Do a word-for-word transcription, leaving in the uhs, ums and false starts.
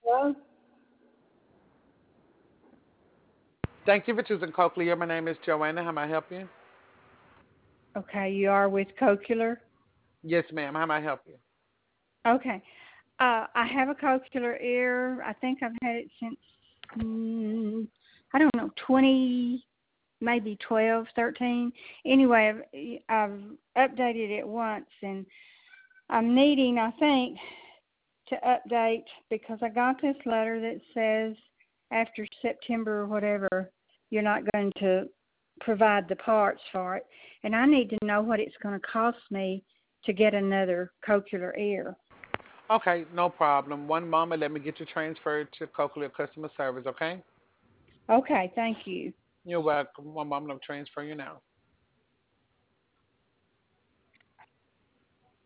Well, Thank you for choosing Cochlear. My name is Joanna. How may I help you? okay, you are with Cochlear. Yes, ma'am. How may I help you? Okay. Uh, I have a cochlear ear. I think I've had it since, mm, I don't know, twenty, maybe twelve, thirteen. Anyway, I've, I've updated it once, and I'm needing, I think, to update because I got this letter that says after September or whatever, you're not going to provide the parts for it. And I need to know what it's going to cost me to get another cochlear ear. Okay, no problem. One moment. Let me get you transferred to Cochlear customer service, okay? Okay, thank you. You're welcome. One moment. I'm transferring you now.